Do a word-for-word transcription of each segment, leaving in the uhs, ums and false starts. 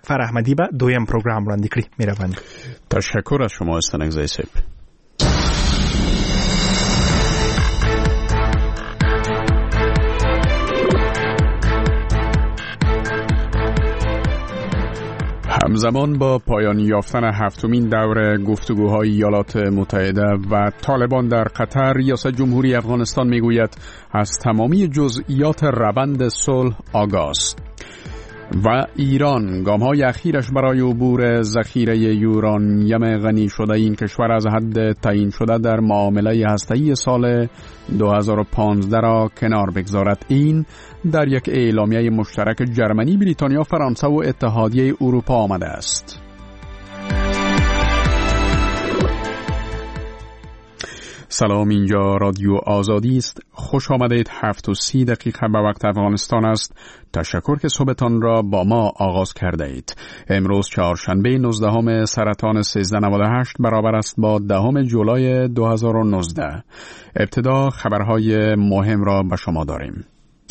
اکبر احمدی به دویم پروگرام وړاندې کړي. مهرباني. تشکر از شما استنگزی صاحب. همزمان با پایان یافتن هفتمین دور گفتگوهای ایالات متحده و طالبان در قطر، ریاست جمهوری افغانستان میگوید از تمامی جزئیات روند صلح آگاه است. و ایران گام‌های اخیرش برای عبور ذخیره یورانیم غنی شده این کشور از حد تعیین شده در معامله هسته‌ای سال دو هزار و پانزده را کنار بگذارد. این در یک اعلامیه مشترک جرمنی، بریتانیا، فرانسه و اتحادیه اروپا آمده است. سلام، اینجا رادیو آزادی است. خوش آمدید. هفت و سی دقیقه به وقت افغانستان است. تشکر که صبحتان را با ما آغاز کرده اید. امروز چهارشنبه نوزدهم سرطان سیزده نود و هشت برابر است با دهم جولای دو هزار و نوزده. ابتدا خبرهای مهم را به شما داریم.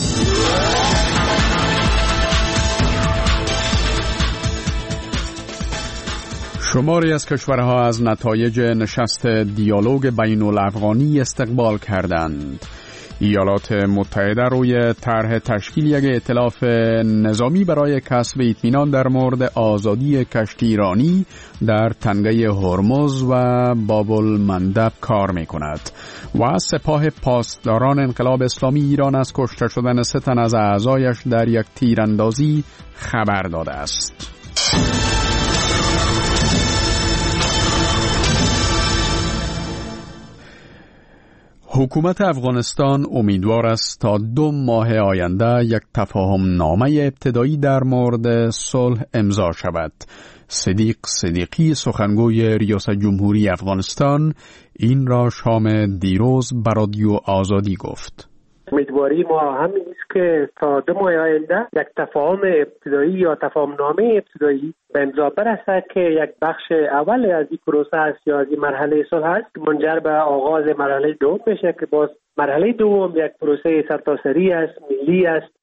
شماری از کشورها از نتایج نشست دیالوگ بین الافغانی استقبال کردند. ایالات متحده روی طرح تشکیل یک ائتلاف نظامی برای کسب اطمینان در مورد آزادی کشتی ایرانی در تنگه هرمز و باب المندب کار می کند. و سپاه پاسداران انقلاب اسلامی ایران از کشته شدن سه تن از اعضایش در یک تیراندازی خبر داده است. حکومت افغانستان امیدوار است تا دو ماه آینده یک تفاهم نامه ابتدایی در مورد صلح امضا شود. صدیق صدیقی، سخنگوی ریاست جمهوری افغانستان، این را شام دیروز به رادیو آزادی گفت. امیدواری ما همین است که تا دو ماه آینده یک تفاهم ابتدایی یا تفاهم نامه ابتدایی به امضا برسد که یک بخش اول از این پروسه است یا از این مرحله صلح است، منجر به آغاز مرحله دوم بشه که باز مرحله دوم یک پروسه سرتاسری است، ملی است.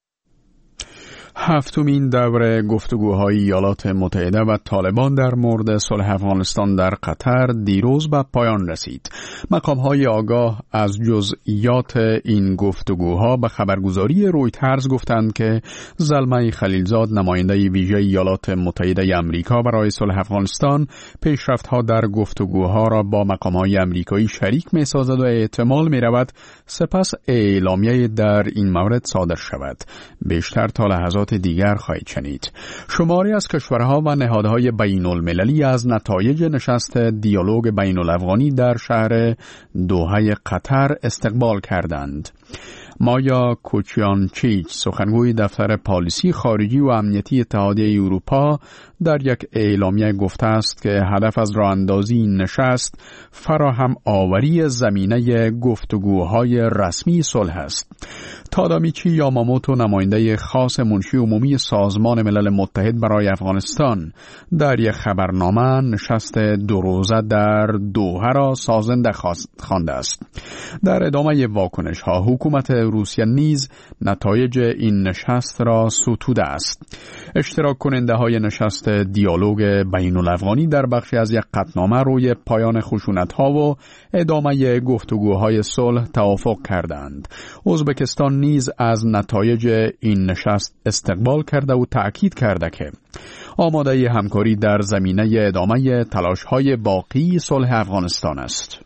هفتمین دور گفتگوهای ایالات متحده و طالبان در مورد صلح افغانستان در قطر دیروز به پایان رسید. مقام‌های آگاه از جزئیات این گفتگوها به خبرگزاری رویترز گفتند که زلمه خلیلزاد، نماینده ویژه ایالات متحده آمریکا برای صلح افغانستان، پیشرفت‌ها در گفتگوها را با مقام‌های آمریکایی شریک می‌سازد و احتمال می‌رود سپس اعلامیه در این مورد صادر شود. بیشتر تا لحظات دیگر خواهید شنید. شماری از کشورها و نهادهای بین المللی از نتایج نشست دیالوگ بین الافغانی در شهر دوحه قطر استقبال کردند. مایا کوچیانچیچ، سخنگوی دفتر پالیسی خارجی و امنیتی اتحادیه اروپا، در یک اعلامیه گفته است که هدف از راه اندازی نشست فراهم آوری زمینه گفتگوهای رسمی صلح است. تادامیچی یاماموتو، نماینده خاص منشی عمومی سازمان ملل متحد برای افغانستان، در یک خبرنامه نشست دو روزه در دوحه را سازنده خوانده است. در ادامه واکنش ها، حکومت روسیه نیز نتایج این نشست را ستوده است. اشتراک کننده های نشست دیالوگ بین الافغانی در بخشی از یک قطعنامه روی پایان خشونت ها و ادامه گفتگوهای صلح توافق کردند. ازبکستان نیز از نتایج این نشست استقبال کرده و تأکید کرده که آماده همکاری در زمینه ادامه تلاش های باقی صلح افغانستان است.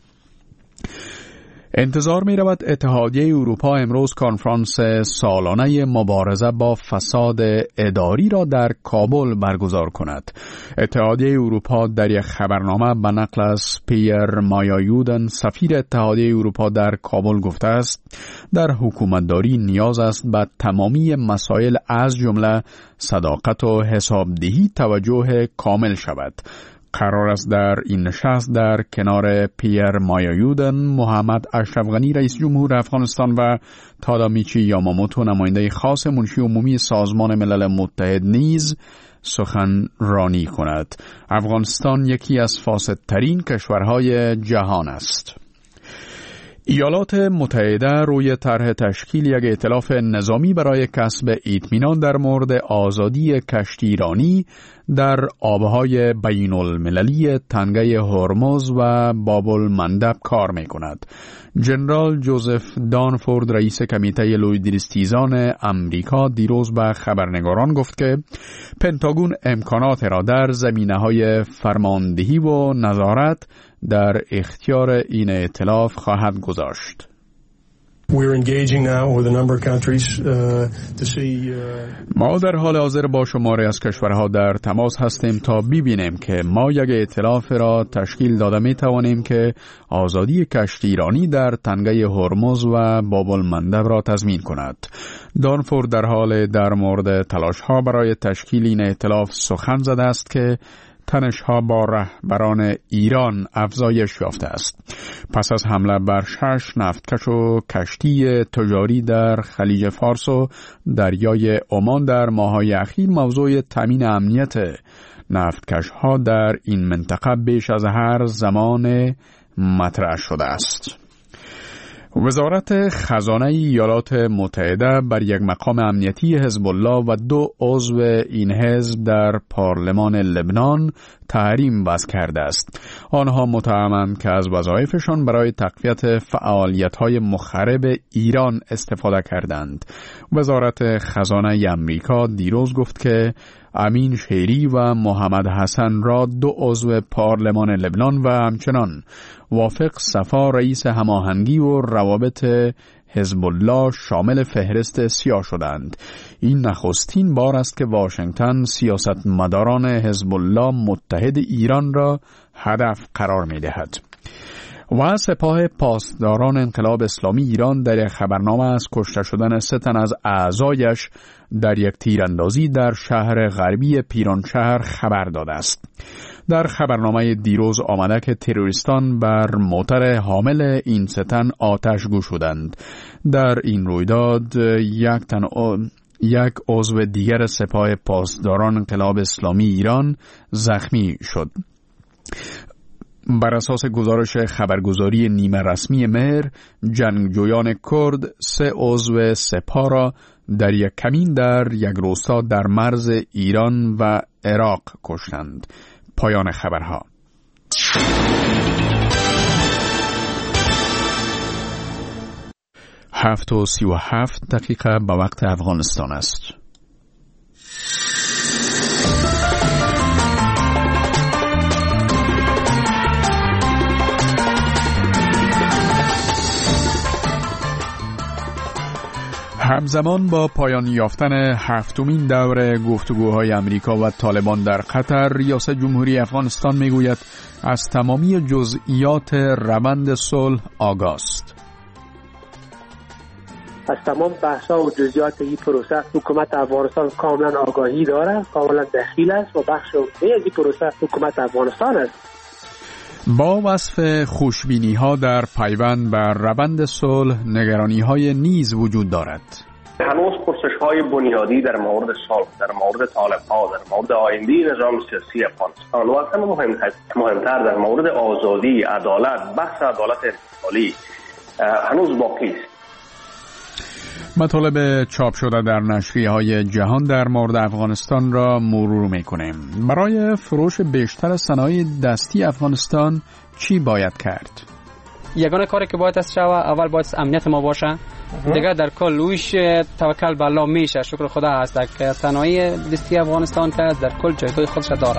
انتظار می رود اتحادیه اروپا امروز کنفرانس سالانه مبارزه با فساد اداری را در کابل برگزار کند. اتحادیه اروپا در یک خبرنامه به نقل از پیر مایایودن، سفیر اتحادیه اروپا در کابل گفته است در حکومتداری نیاز است به تمامی مسائل از جمله صداقت و حسابدهی توجه کامل شود. قرار است در این نشست در کنار پیر مایایودن، محمد اشرف غنی رئیس جمهور افغانستان و تادامیچی یاماموتو، نماینده خاص منشی عمومی سازمان ملل متحد نیز سخنرانی کند. افغانستان یکی از فاسدترین کشورهای جهان است. ایالات متحده روی طرح تشکیل یک ائتلاف نظامی برای کسب اطمینان در مورد آزادی کشتیرانی در آبهای بین المللی تنگه هرمز و باب المندب کار می کند. جنرال جوزف دانفورد رئیس کمیته لویدریستیزان امریکا دیروز به خبرنگاران گفت که پنتاگون امکانات را در زمینه‌های فرماندهی و نظارت در اختیار این ائتلاف خواهد گذاشت. ما در حال حاضر با شماری از کشورها در تماس هستیم تا ببینیم که ما یک ائتلاف را تشکیل داده می توانیم که آزادی کشتیرانی در تنگه هرمز و باب المندب را تضمین کند. دانفورد در حال در مورد تلاش‌ها برای تشکیل این ائتلاف سخن زده است که تنش‌ها با رهبران ایران افزایش یافته است. پس از حمله بر شش نفتکش و کشتی تجاری در خلیج فارس و دریای عمان در ماه‌های اخیر، موضوع تامین امنیت نفتکش‌ها در این منطقه بیش از هر زمان مطرح شده است. وزارت خزانه ایالات متحده بر یک مقام امنیتی حزب الله و دو عضو این حزب در پارلمان لبنان تحریم وضع کرده است. آنها متهمند که از وظایفشان برای تقویت فعالیت‌های مخرب ایران استفاده کردند. وزارت خزانه آمریکا دیروز گفت که امین شیری و محمد حسن را دو عضو پارلمان لبنان و همچنان وافق صفا رئیس هماهنگی و روابط حزب الله شامل فهرست سیاه شدند. این نخستین بار است که واشنگتن سیاستمداران حزب الله متحد ایران را هدف قرار می دهد. و سپاه پاسداران انقلاب اسلامی ایران در یک خبرنامه از کشته شدن سه تن از اعضایش در یک تیراندازی در شهر غربی پیرانشهر خبر داده است. در خبرنامه دیروز آمده که تروریستان بر موتر حامل این سه تن آتش گشودند. در این رویداد یک تن او... یک عضو دیگر سپاه پاسداران انقلاب اسلامی ایران زخمی شد. بر اساس گزارش خبرگزاری نیمه رسمی مهر، جنگجویان کرد سه عضو سپاه را در یک کمین در یک روستا در مرز ایران و عراق کشتند. پایان خبرها. هفت و سی و هفت دقیقه به وقت افغانستان است. همزمان با پایان یافتن هفتمین دور گفتگوهای امریکا و طالبان در قطر، ریاست جمهوری افغانستان میگوید از تمامی جزئیات روند صلح آگاه است. از تمام بحث‌ها و جزئیات این پروسه حکومت افغانستان کاملا آگاهی دارد، کاملا دخیل است و بخش عمده از این پروسه حکومت افغانستان است. با وصف خوشبینی‌ها در پیوند بر روند صلح، نگرانی‌های نیز وجود دارد. هنوز پرسش‌های بنیادی در مورد صلح، در مورد طالب‌ها، در مورد آینده نظام سیاسی افغانستان و اصلا مهمتر مهمتر در مورد آزادی، عدالت، بحث عدالت انتقالی هنوز باقی است. مطالب چاپ شده در نشریه‌های جهان در مورد افغانستان را مرور می‌کنیم. برای فروش بیشتر صنایع دستی افغانستان چی باید کرد؟ یگانه کاری که باید است شود، اول باید امنیت ما باشه. دیگه در کل ویش توکل به الله میشه. شکر خدا هست که صنایع دستی افغانستان که در کل جایگاه خودش داره.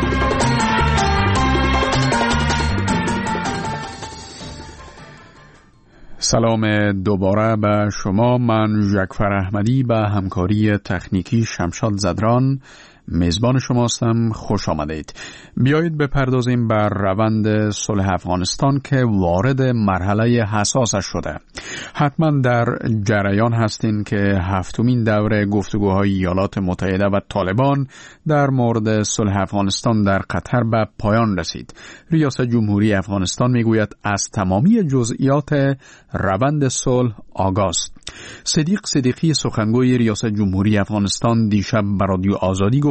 سلام دوباره به شما. من ژکفر احمدی به همکاری تکنیکی شمشاد زدران میزبان شما هستم. خوش آمدید. بیایید بپردازیم بر روند صلح افغانستان که وارد مرحله حساسش شده. حتما در جریان هستین که هفتمین دوره گفتگوهای ایالات متحده و طالبان در مورد صلح افغانستان در قطر به پایان رسید. ریاست جمهوری افغانستان میگوید از تمامی جزئیات روند صلح آگاه است. صدیق صدیقی سخنگوی ریاست جمهوری افغانستان دیشب به رادیو آزادی گفت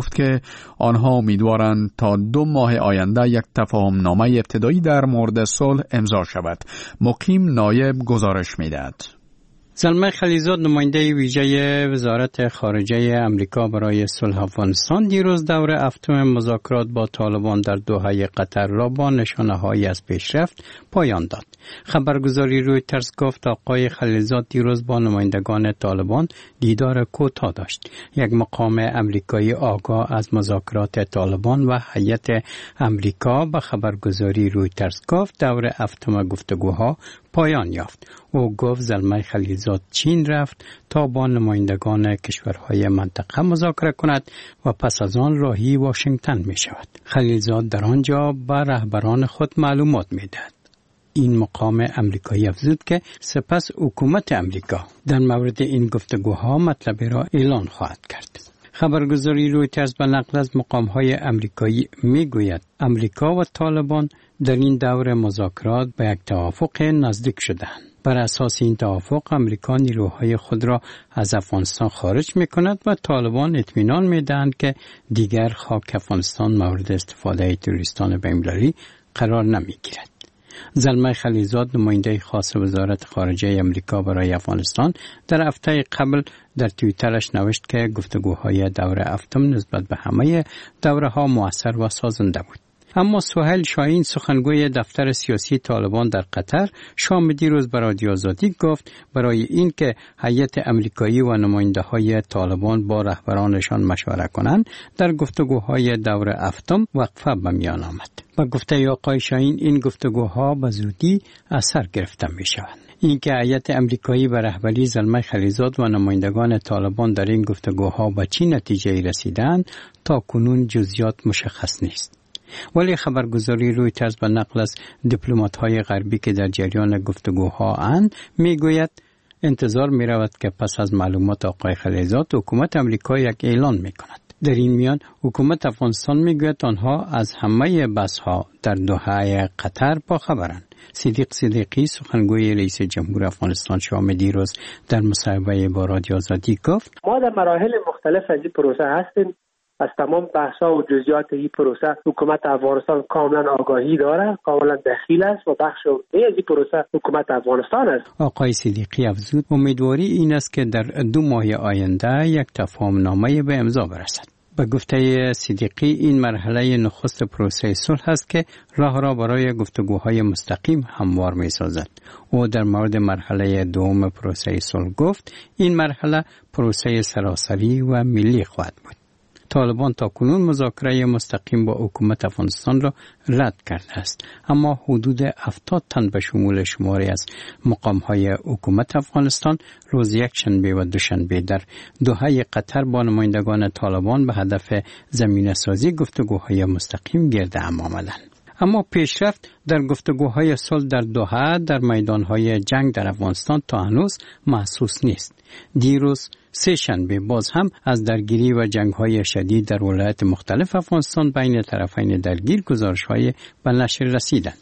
گفت که آنها امیدوارند تا دو ماه آینده یک تفاهم نامه ابتدایی در مورد صلح امضا شود. مقیم نایب گزارش می‌دهد. زلمه خلیزاد نماینده ویژه وزارت خارجه امریکا برای صلح افغانستان دیروز دور هفتم مذاکرات با طالبان در دوحه قطر را با نشانه‌هایی از پیشرفت پایان داد. خبرگزاری رویترز گفت آقای خلیزاد دیروز با نمایندگان طالبان دیدار کوتاه داشت. یک مقام امریکایی آگاه از مذاکرات طالبان و هیئت امریکا به خبرگزاری رویترز گفت دور هفتم گفتگوها پایان یافت. او گفت زلمه خلیزاد چین رفت تا با نمایندگان کشورهای منطقه مذاکره کند و پس از آن راهی واشنگتن می شود. خلیزاد در آنجا به رهبران خود معلومات می دهد. این مقام امریکایی افزود که سپس حکومت امریکا در مورد این گفتگوها مطلبی را اعلان خواهد کرد. خبرگزاری رویترز به نقل از مقام‌های امریکایی می‌گوید امریکا و طالبان در این دور مذاکرات به یک توافق نزدیک شدند. بر اساس این توافق امریکا نیروهای خود را از افغانستان خارج می‌کند و طالبان اطمینان می‌دهند که دیگر خاک افغانستان مورد استفاده تروریستان بین‌المللی قرار نمی‌گیرد. زلمه خلیزاد نماینده خاص وزارت خارجه امریکا برای افغانستان در هفته قبل در توییترش نوشت که گفتگوهای دور هفتم نسبت به همه دوره‌ها مؤثر و سازنده بود. اما سهیل شاهین سخنگوی دفتر سیاسی طالبان در قطر شام دیروز به رادیو آزادی گفت برای اینکه هیئت امریکایی و نماینده‌های طالبان با رهبرانشان مشوره کنند در گفتگوهای دور هفتم وقفه به میان آمد. با گفته آقای شاهین این گفتگوها به زودی اثر گرفته می شوند. اینکه هیئت امریکایی به رهبری زلمه خلیزاد و نمایندگان طالبان در این گفتگوها به چه نتیجه رسیدند تا کنون جزئیات مشخص نیست. ولی خبرگزاری رویترز به نقل از دیپلمات‌های غربی که در جریان گفتگوها اند میگوید انتظار می‌رود که پس از معلومات آقای خلیزاد حکومت امریکا یک اعلان می‌کند. در این میان حکومت افغانستان میگوید آنها از همه بحث‌ها در دوحه قطر با خبرند. صدیق صدیقی سخنگوی رئیس جمهور افغانستان شام دیروز در مصاحبه با رادیو آزادی گفت ما در مراحل مختلف از این پروسه هستیم. از تمام بحث‌ها و جزئیات این پروسه حکومت افغانستان کاملا آگاهی داره، کاملا دخیل است و بخش عمده از این پروسه حکومت افغانستان است. آقای صدیقی افزود امیدواری این است که در دو ماه آینده یک تفاهم نامه به امضا برسد. به گفته صدیقی این مرحله نخست پروسه صلح است که راه را برای گفتگوهای مستقیم هموار می‌سازد. او در مورد مرحله دوم پروسه صلح گفت این مرحله پروسه سراسری و ملی خواهد بود. طالبان تا کنون مذاکره مستقیم با حکومت افغانستان را رد کرده است، اما حدود هفتاد تن به شمول شماری از مقام‌های حکومت افغانستان روز یک شنبه و دوشنبه در دوحه قطر با نمایندگان طالبان به هدف زمینه‌سازی گفتگوهای مستقیم گرد هم آمدند. اما پیشرفت در گفتگوهای صلح در دوحه در میدانهای جنگ در افغانستان تا هنوز محسوس نیست. دیروز سه شنبه باز هم از درگیری و جنگ‌های شدید در ولایات مختلف افغانستان بین طرفین درگیر گزارش‌های به نشر رسیدند.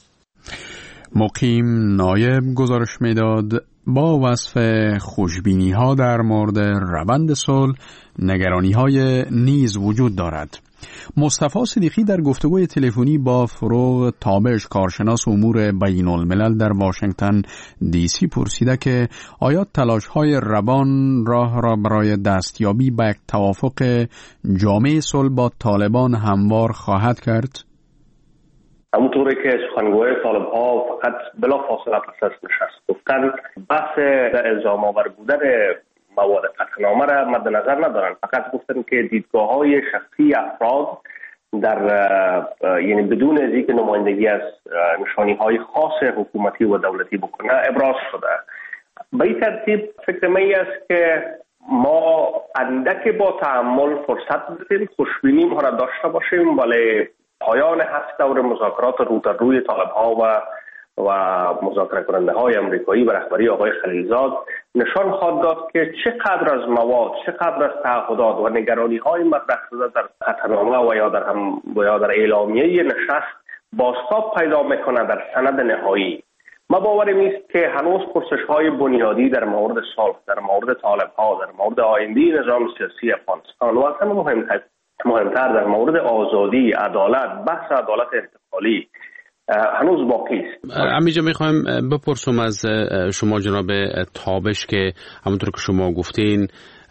مقیم نایب گزارش می‌داد با وصف خوشبینی‌ها در مورد روند صلح نگرانی‌های نیز وجود دارد. مصطفی صدیقی در گفتگوی تلفنی با فروغ تابش کارشناس امور بین الملل در واشنگتن دی سی پرسیده که آیا تلاش‌های روان راه را برای دستیابی به یک توافق جامع صلح با طالبان هموار خواهد کرد؟ همونطوری که سخنگوی طالب‌ها فقط بلا فاصله پس از نشست گفتن بحث الزام آور بودن مواد قطعنامه را مد نظر ندارن، فقط گفتن که دیدگاه‌های شخصی افراد در یعنی بدون از اینکه نمایندگی از نشانی‌های خاص حکومتی و دولتی بکنه ابراز شده. به این ترتیب فکر من است که ما اندک با تأمل فرصت بدیم، خوشبینی ما را داشته باشیم، ولی پایان هفت دور مذاکرات رو در روی طالب‌ها و و مذاکره کننده های امریکایی به رهبری آقای خلیزاد نشان خواهد داد که چقدر از مواد، چقدر از تعهدات و نگرانی های مطرح شده در قطعنامه و یا در هم و یا در اعلامیه نشست بازتاب پیدا میکنه در سند نهایی. ما باورم است که هنوز پرسش های بنیادی در مورد صلح، در مورد طالب‌ها، در مورد آینده نظام سیاسی افغانستان و اصلا مهمتر مهمتر در مورد آزادی، عدالت، بحث عدالت انتقالی هنوز باقی است. امیجا میخوایم بپرسم از شما جناب تابش که همونطور که شما گفتین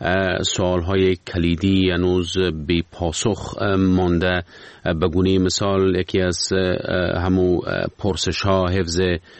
سوالهای کلیدی هنوز بی پاسخ مانده. بگونه مثال یکی از همو پرسش ها حفظ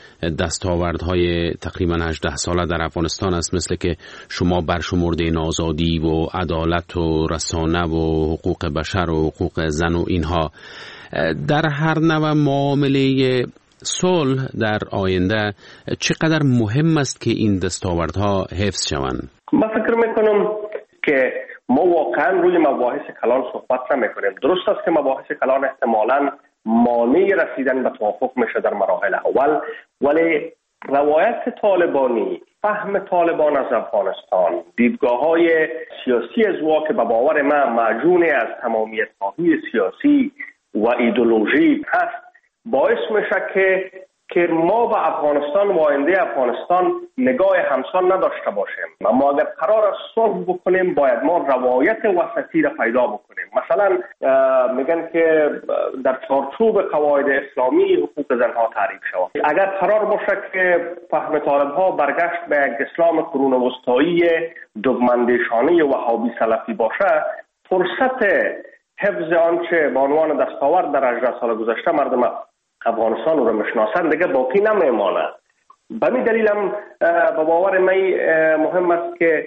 دستاوردهای تقریبا هجده ساله در افغانستان است، مثل که شما برشمردین آزادی و عدالت و رسانه و حقوق بشر و حقوق زن و اینها. در هر نوع معامله صلح در آینده چقدر مهم است که این دستاوردها حفظ شوند؟ من فکر میکنم که ما واقعا روی مباحث کلان صحبت نمیکنیم. درست است که مباحث کلان احتمالاً مانع رسیدن به توافق میشه در مراحل اول، ولی روایت طالبانی، فهم طالبان از افغانستان، دیدگاه‌های سیاسی از وا که به باور من معجون از تمامیت خواهی سیاسی و ایدئولوژی هست، باعث میشه که که ما به افغانستان و آینده افغانستان نگاه همسان نداشته باشیم. اما اگر قرار است صلح بکنیم باید ما روایت وسطی را پیدا بکنیم. مثلا میگن که در چارچوب قواعد اسلامی حقوق زنها تعریف شود. اگر قرار باشه که فهم طالب‌ها برگشت به یک اسلام قرون وسطایی دگماندیشانه وهابی سلفی باشه، فرصت حفظ آنچه به عنوان دستاورد در هجده سال گذشته مردم افغانستان رو میشناسن دیگه باقی نمیمانه. به همین دلیل هم به باور من مهم است که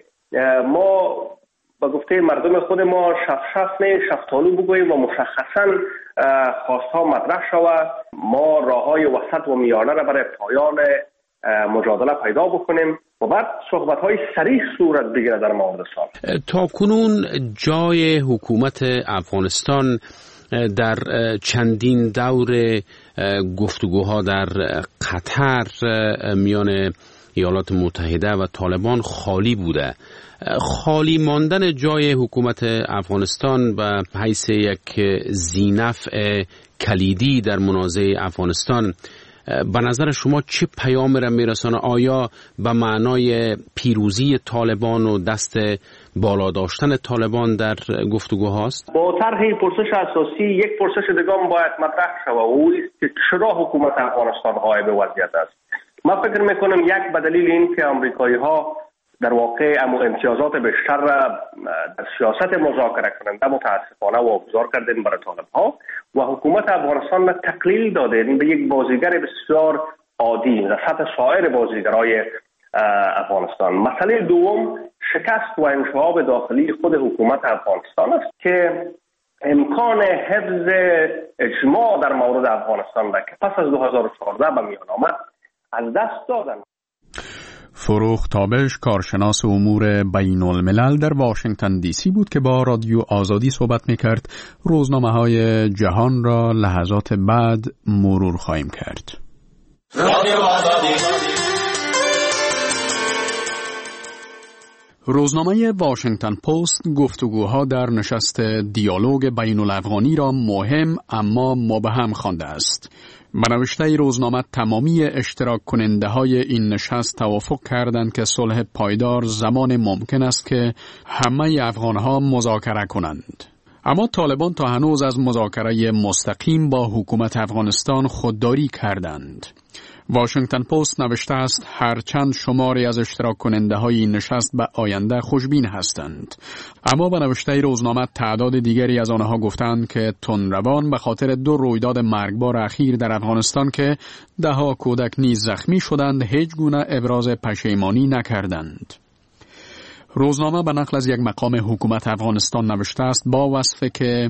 ما به گفته مردم خود ما شف شف نه شفتالو بگوییم و مشخصا خواستها مطرح شود. ما راههای وسط و میانه را برای پایان مجادله پیدا بکنیم و بعد صحبت‌های صریح صورت بگیره در مورد صلح. تا کنون جای حکومت افغانستان در چندین دور گفتگوها در قطر میان ایالات متحده و طالبان خالی بوده. خالی ماندن جای حکومت افغانستان به حیث یک ذینفع کلیدی در منازعه افغانستان به نظر شما چه پیام را میرسانه؟ آیا به معنای پیروزی طالبان و دست بالا داشتن طالبان در گفتگوهاست؟ با طرح پرسش اساسی یک پرسش دیگه هم باید مطرح شود و او است که چرا حکومت افغانستان غایب وضعیت است. من فکر میکنم یک به دلیل این که امریکایی ها در واقع امتیازات بیشتر را در سیاست مذاکره کننده متاسفانه واگذار کردن برای طالب ها و حکومت افغانستان را تقلیل دادن به یک بازیگر بسیار عادی در سطح سایر بازیگرای افغانستان. مسئله دوم شکست و انشعاب داخلی خود حکومت افغانستان است که امکان حفظ اجماع در مورد افغانستان را که پس از دو هزار و چهارده به میان آمد از دست دادن. فروخ تابش، کارشناس امور بین الملل در واشنگتن دی سی بود که با رادیو آزادی صحبت میکرد. روزنامه های جهان را لحظات بعد مرور خواهیم کرد. رادیو آزادی. روزنامه واشنگتن پست گفتگوها در نشست دیالوگ بین الافغانی را مهم اما مبهم خوانده است. به نوشته روزنامه تمامی اشتراک کننده های این نشست توافق کردند که صلح پایدار زمان ممکن است که همه افغان ها مذاکره کنند. اما طالبان تا هنوز از مذاکره مستقیم با حکومت افغانستان خودداری کردند. واشنگتن پست نوشته است هرچند شماری از اشتراک کننده های این نشست به آینده خوشبین هستند، اما به نوشته روزنامه تعداد دیگری از آنها گفتند که تندروان به خاطر دو رویداد مرگبار اخیر در افغانستان که دهها کودک نیز زخمی شدند هیچ گونه ابراز پشیمانی نکردند. روزنامه به نقل از یک مقام حکومت افغانستان نوشته است با وصفی که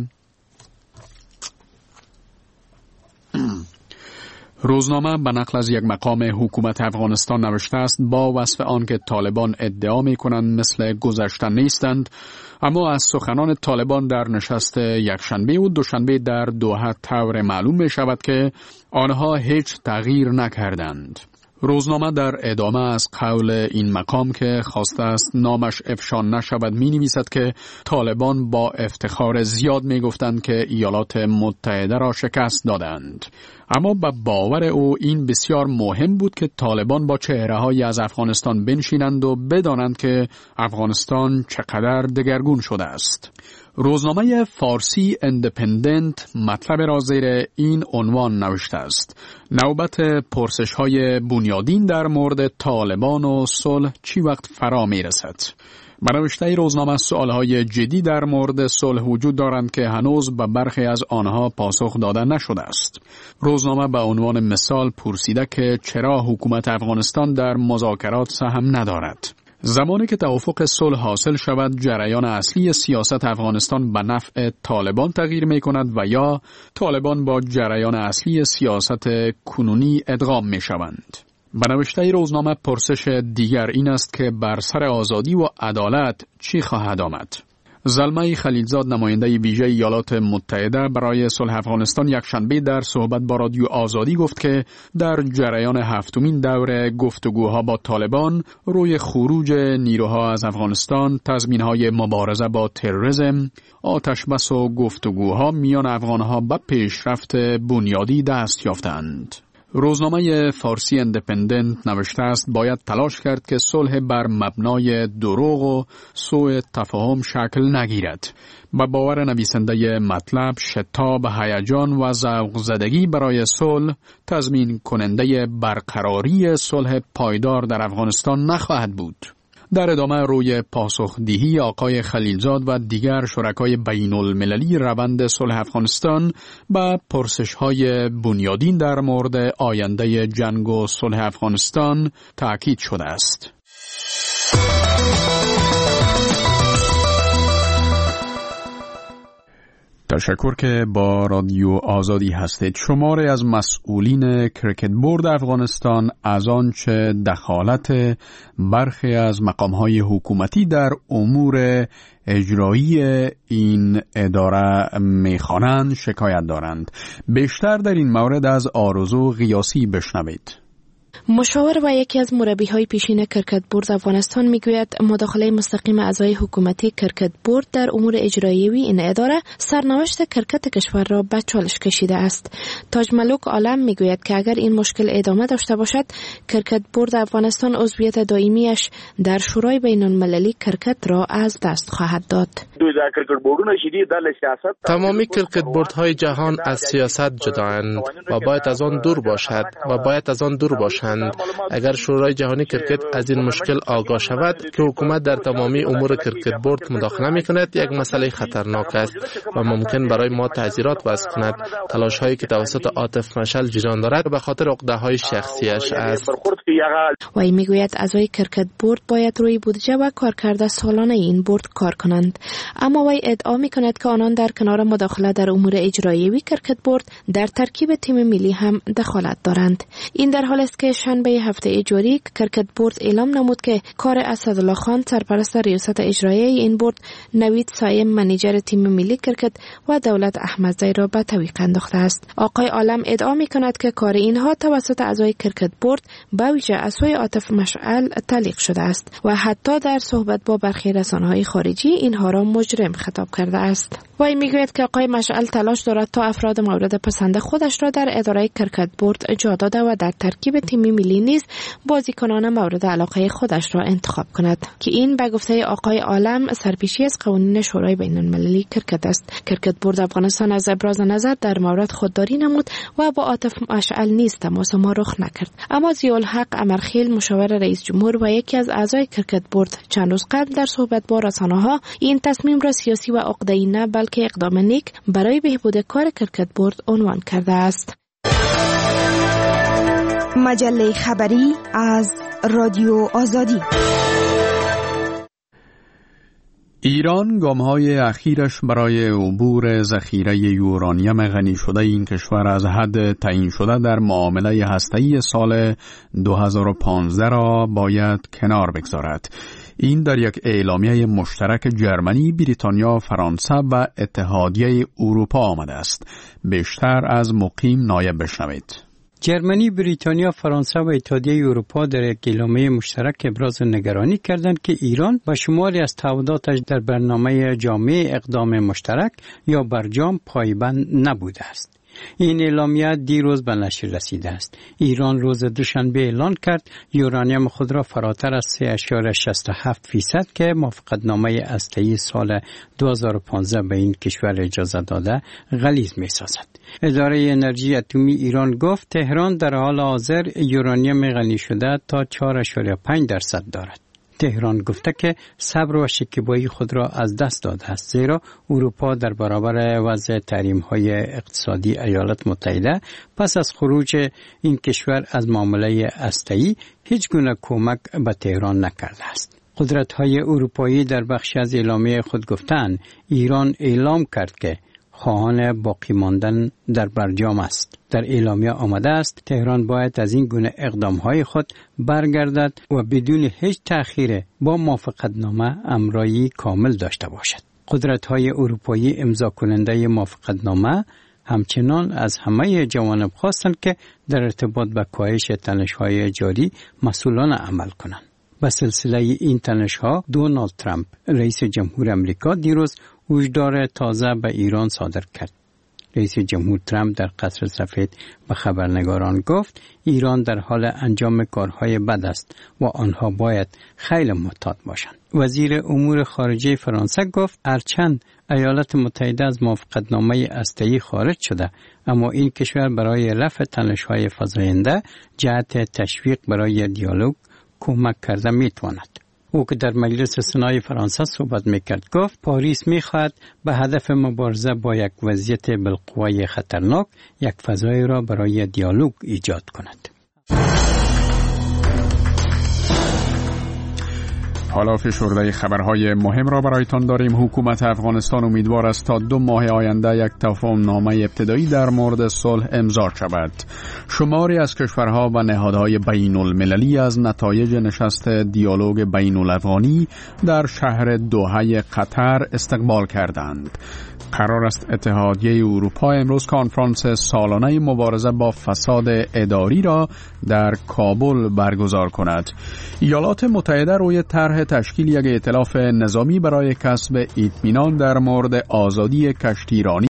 روزنامه به نقل از یک مقام حکومت افغانستان نوشته است با وصف آن که طالبان ادعا می کنند مثل گذشته نیستند، اما از سخنان طالبان در نشست یکشنبه و دوشنبه در دوحه طور معلوم می شود که آنها هیچ تغییر نکردند. روزنامه در ادامه از قول این مقام که خواسته است نامش افشا نشود می نویسد که طالبان با افتخار زیاد می گفتند که ایالات متحده را شکست دادند، اما به باور او این بسیار مهم بود که طالبان با چهره‌هایی از افغانستان بنشینند و بدانند که افغانستان چقدر دگرگون شده است. روزنامه فارسی اندپندنت مطلب را زیر این عنوان نوشته است: نوبت پرسش‌های بنیادین در مورد طالبان و صلح چی وقت فرا می‌رسد؟ به نوشته روزنامه سؤال‌های جدی در مورد صلح وجود دارند که هنوز به برخی از آنها پاسخ داده نشده است. روزنامه به عنوان مثال پرسیده که چرا حکومت افغانستان در مذاکرات سهم ندارد. زمانی که توافق صلح حاصل شود، جریان اصلی سیاست افغانستان به نفع طالبان تغییر می کند و یا طالبان با جریان اصلی سیاست کنونی ادغام می شوند. به نوشته روزنامه پرسش دیگر این است که بر سر آزادی و عدالت چی خواهد آمد؟ زلمه خلیلزاد نماینده ویژه ایالات متحده برای صلح افغانستان یکشنبه در صحبت با رادیو آزادی گفت که در جریان هفتمین دور گفتگوها با طالبان روی خروج نیروها از افغانستان، تضمین‌های مبارزه با تروریسم، آتشبس و گفتگوها میان افغانها به پیشرفت بنیادی دست یافتند. روزنامه فارسی اندپندنت نوشته است باید تلاش کرد که صلح بر مبنای دروغ و سوء تفاهم شکل نگیرد. با باور نویسنده مطلب، شتاب، هیجان و ذوق زدگی برای صلح تضمین کننده برقراری صلح پایدار در افغانستان نخواهد بود. در ادامه روی پاسخدهی آقای خلیلزاد و دیگر شرکای بین المللی روند صلح افغانستان با پرسش‌های بنیادین در مورد آینده جنگ و صلح افغانستان تأکید شده است. تشکر که با رادیو آزادی هستید. شماری از مسئولین کرکت بورد افغانستان از آنچه دخالت برخی از مقام‌های حکومتی در امور اجرایی این اداره می‌خوانند شکایت دارند. بیشتر در این مورد از آرزو غیاسی بشنوید. مشاور و یکی از مربی‌های پیشین کرکت بورد افغانستان میگوید مداخله مستقیم اعضای حکومتی کرکت بورد در امور اجرایی این اداره سرنوشت کرکت کشور را به چالش کشیده است. تاج ملوک عالم میگوید که اگر این مشکل ادامه داشته باشد، کرکت بورد افغانستان عضویت دائمیش در شورای بین المللی کرکت را از دست خواهد داد. تمامی کرکت بوردهای جهان از سیاست جدااند و باید از آن دور باشد و باید از آن دور باشند. اگر شورای جهانی کرکت از این مشکل آگاه شود که حکومت در تمامی امور کرکت بورد مداخله می کند، یک مسئله خطرناک است و ممکن برای ما تعزیرات وضع کند. تلاش هایی که توسط عاطف مشعل جریان دارد به خاطر عقده های شخصیش است. و این میگوید اعضای کرکت بورد باید روی بودجه و کارکرد سالانه این بورد کار کنند. اما وی ادعا می کند که آنان در کنار مداخله در امور اجرایی کرکت بورد در ترکیب تیم ملی هم دخالت دارند. این در حالی است که شنبه هفته جاری کرکت بورد اعلام نمود که کار اسدالله خان سرپرست ریاست اجرایی این بورد، نوید سایم منیجر تیم ملی کرکت و دولت احمدزی را به تعویق انداخته است. آقای عالم ادعا می کند که کار اینها توسط اعضای کرکت بورد به ویژه از سوی عاطف مشعل تعلیق شده است و حتی در صحبت با برخی رسانه‌های خارجی اینها را مجرم خطاب کرده است. وی میگوید که آقای مشعل تلاش دارد تا افراد مورد پسند خودش را در اداره کرکت بورد جا داده و در ترکیب تیم ملی نیز بازیکنان مورد علاقه خودش را انتخاب کند که این به گفته آقای عالم سرپیچی از قوانین شورای بین المللی کرکت است. کرکت بورد افغانستان از ابراز نظر در مورد خودداری نمود و با عاطف مشعل نیز تماس ما رخ نکرد. اما ضیاءالحق امرخیل مشاور رئیس جمهور و یکی از اعضای کرکت بورد چند روز قبل در صحبت با رسانه‌ها این تصمیم را سیاسی و عقده‌ای نه بلکه اقدام نیک برای بهبود کار کرکت بورد عنوان کرده است. مجله خبری از رادیو آزادی. ایران گام‌های اخیرش برای عبور ذخیره یورانیم غنی شده این کشور از حد تعیین شده در معامله هسته‌ای سال دو هزار و پانزده را باید کنار بگذارد. این در یک اعلامیه مشترک جرمنی، بریتانیا، فرانسه و اتحادیه اروپا آمده است. بیشتر از مقیم نایب بشنوید. جرمنی، بریتانیا، فرانسه و اتحادیه اروپا در یک اعلامیه مشترک ابراز نگرانی کردند که ایران با شماری از تعهداتش در برنامه جامع اقدام مشترک یا برجام پایبند نبوده است. این اعلامیه دیروز به نشر رسیده است. ایران روز دوشنبه اعلان کرد یورانیم خود را فراتر از سه اشاره شصت و هفت فیصد که موافقتنامه هسته‌ای سال دو هزار و پانزده به این کشور اجازه داده غلیظ می‌سازد. اداره انرژی اتمی ایران گفت تهران در حال حاضر یورانیم غنی شده تا چهار اشاره پنج درصد دارد. تهران گفته که صبر و شکیبایی خود را از دست داده است، زیرا اروپا در برابر وضع تحریم‌های اقتصادی ایالات متحده پس از خروج این کشور از معامله هسته‌ای هیچ گونه کمک به تهران نکرده است. قدرت‌های اروپایی در بخشی از اعلامیه خود گفتند ایران اعلام کرد که خواهان باقی ماندن در برجام است. در اعلامیه آمده است تهران باید از این گونه اقدام‌های خود برگردد و بدون هیچ تأخیر با موافقتنامه همراهی کامل داشته باشد. قدرت‌های اروپایی امضا کننده موافقتنامه همچنان از همه جوانب خواستند که در ارتباط با کاهش تنش‌های جاری مسئولانه عمل کنند. به سلسله این تنش‌ها دونالد ترامپ رئیس جمهور آمریکا دیروز هشدار تازه به ایران صادر کرد. رئیس جمهور ترامپ در قصر سفید به خبرنگاران گفت ایران در حال انجام کارهای بد است و آنها باید خیلی محتاط باشند. وزیر امور خارجه فرانسه گفت هرچند ایالات متحده از موافقتنامه هسته‌ای خارج شده، اما این کشور برای رفع تنش‌های فزاینده جهت تشویق برای دیالوگ کمک کرده میتواند. او که در مجلس سنای فرانسه صحبت میکرد گفت پاریس میخواهد به هدف مبارزه با یک وضعیت بالقوه خطرناک یک فضای را برای دیالوگ ایجاد کند. حالا فشرده خبرهای مهم را برایتان داریم. حکومت افغانستان امیدوار است تا دو ماه آینده یک تفاهم‌نامه ابتدایی در مورد صلح امضا شود. شماری از کشورها و نهادهای بین المللی از نتایج نشست دیالوگ بین الافغانی در شهر دوحه قطر استقبال کردند. قرار است اتحادیه اروپا امروز کنفرانس سالانه مبارزه با فساد اداری را در کابل برگزار کند. ایالات متحده روی طرح تشکیل یک ائتلاف نظامی برای کسب اطمینان در مورد آزادی کشتیرانی